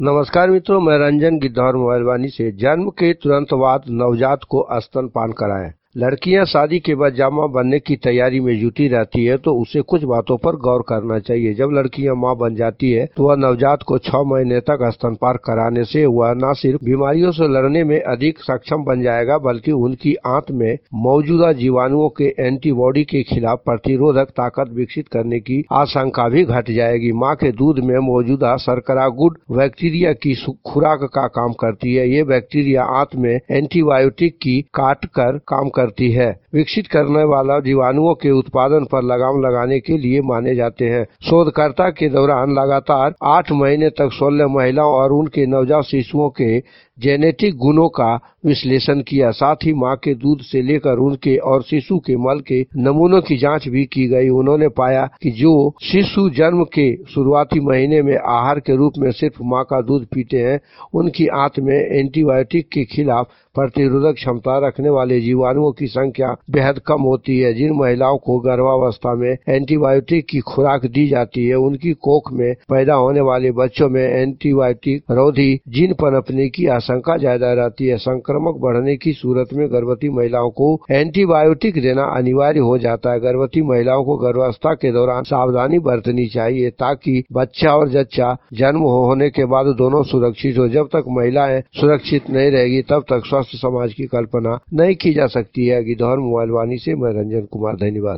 नमस्कार मित्रों, मैं रंजन गिद्धौर मोबाइल वाणी से। जन्म के तुरंत बाद नवजात को स्तनपान कराएं। लड़कियां शादी के बाद जामा बनने की तैयारी में जुटी रहती है तो उसे कुछ बातों पर गौर करना चाहिए। जब लड़कियां मां बन जाती है तो वह नवजात को 6 महीने तक स्तनपान कराने से वह न सिर्फ बीमारियों से लड़ने में अधिक सक्षम बन जाएगा, बल्कि उनकी आंत में मौजूदा जीवाणुओं के एंटीबॉडी के खिलाफ प्रतिरोधक ताकत विकसित करने की आशंका भी घट जाएगी। माँ के दूध में मौजूदा शर्करा गुड बैक्टीरिया की खुराक का काम करती है। ये बैक्टीरिया आंत में एंटीबायोटिक की काट कर काम करती है। विकसित करने वाला जीवाणुओं के उत्पादन पर लगाम लगाने के लिए माने जाते हैं। शोधकर्ता के दौरान लगातार 8 महीने तक 16 महिलाओं और उनके नवजात शिशुओं के जेनेटिक गुणों का विश्लेषण किया। साथ ही मां के दूध से लेकर उनके और शिशु के मल के नमूनों की जांच भी की गई। उन्होंने पाया कि जो शिशु जन्म के शुरुआती महीने में आहार के रूप में सिर्फ मां का दूध पीते हैं, उनकी आंत में एंटीबायोटिक के खिलाफ प्रतिरोधक क्षमता रखने वाले जीवाणुओं की संख्या बेहद कम होती है। जिन महिलाओं को गर्भावस्था में एंटीबायोटिक की खुराक दी जाती है, उनकी कोख में पैदा होने वाले बच्चों में एंटीबायोटिक रोधी जीन पनपने की आशंका ज्यादा रहती है। संक्रमण बढ़ने की सूरत में गर्भवती महिलाओं को एंटीबायोटिक देना अनिवार्य हो जाता है। गर्भवती महिलाओं को गर्भावस्था के दौरान सावधानी बरतनी चाहिए ताकि बच्चा और जच्चा जन्म होने के बाद दोनों सुरक्षित हो। जब तक महिलाएं सुरक्षित नहीं रहेगी तब तक स्वस्थ समाज की कल्पना नहीं की जा सकती है। गिद्धौर मोबाइल वाणी से मैं रंजन कुमार, धन्यवाद।